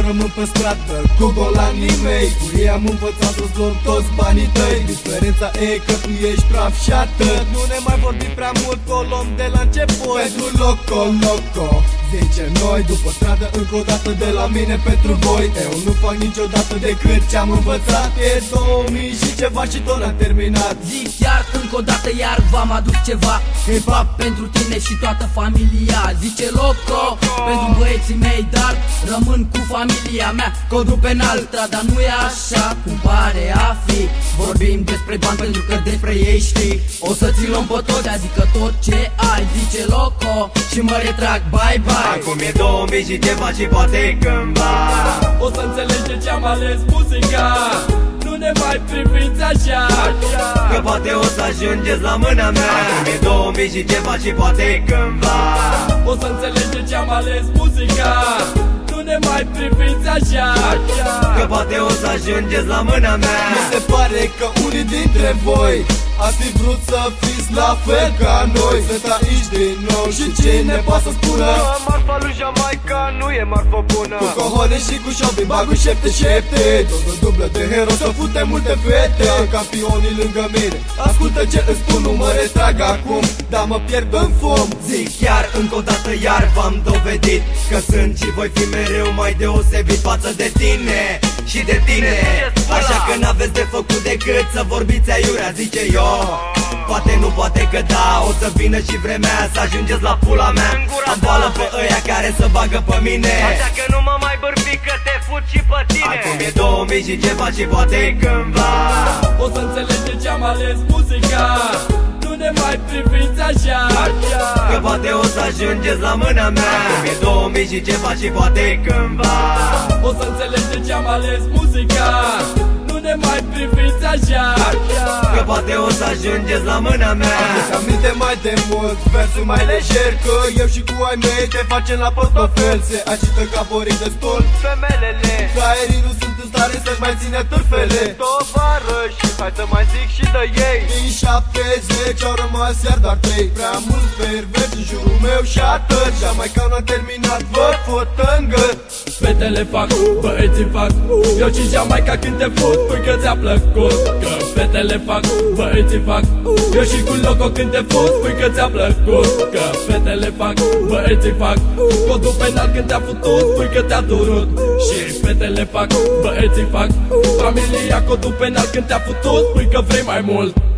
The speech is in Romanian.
rămân pe stradă cu golanii mei. Curii am învățat să-ți luăm toți banii tăi. Diferența e că tu ești praf și atât. Nu ne mai vorbim prea mult, o luăm de la început. Pentru loco, loco, zice noi. După stradă încă o dată de la mine pentru voi. Eu nu fac niciodată decât ce-am învățat. E 2000 și ceva și tot n-am terminat. Zic iar încă o dată, iar v-am adus ceva hip-hop pentru tine și toată familia. Zice loco pentru băieții mei, dar rămân cu familia mea. Codul penal, strada nu e așa cum pare a fi. Vorbim despre bani pentru că despre ei știi. O să ți luăm pe toți, adică tot ce ai. Zice loco și mă retrag, bye bye. Acum e 2000 și ceva și poate cândva o să înțelegi de ce-am ales muzica. Nu ne mai priviți așa, că poate o să ajungeți la mâna mea. Acum e 2000 și ceva și poate cândva o să înțelegi de ce-am ales muzica. Nu ne mai priviți așa, că poate o să ajungeți la mâna mea. Mi se pare că unii dintre voi ați fi vrut să fiți la fel ca noi. Sunt aici din nou și cine poate să spună Marfa lui Jamaica nu e marfă bună. Cu cojones și cu șobi bag un șepte. Tot o dublă de hero să fute multe fete. Am campionii lângă mine, ascultă ce îți spun, nu mă retrag acum, dar mă pierd în fum. Zic iar încă o dată, iar v-am dovedit că sunt și voi fi mereu mai deosebit față de tine și de tine. Așa că n-aveți de făcut decât să vorbiți aiurea, zice eu. Poate nu, poate că da, o să vină și vremea să ajungeți la pula mea. Am boală pe ăia care să bagă pe mine, așa că nu mă mai bărbi că te fut și pe tine. Acum e 2000 și ceva și poate cândva o să înțelegi de ce-am ales muzica. Nu ne mai priviți așa, că poate o să ajungeți la mâna mea. Acum e 2000 și ceva și poate cândva o să înțelegi de ce-am ales muzica. Nu ne mai priviți așa, că poate o să ajungeți la mâna mea. Aduc aminte mai de mult, versul mai lejer, că eu și cu ai mei te facem la portofel. Se agită ca borii destul Femelele, fraierii nu sunt în stare să-și mai ține turfele. tovarăși, hai să mai zic și de ei. Din 70 au rămas iar doar 3. Prea mulți perversi în jurul meu și atât. Jamaica n-a terminat, vă fut în gât. fetele fac, băieții fac. Eu și Jamaica când te fut, păi că ți-a plăcut. Că fetele fac, băieții fac. Eu și cu loco când te fut, păi că ți-a plăcut. Că fetele fac, băieții fac. Codul penal când te-a futut, păi că te-a durut. Și fetele fac, băieții fac. Familia, codul penal când te-a futut, păi că vrei mai mult.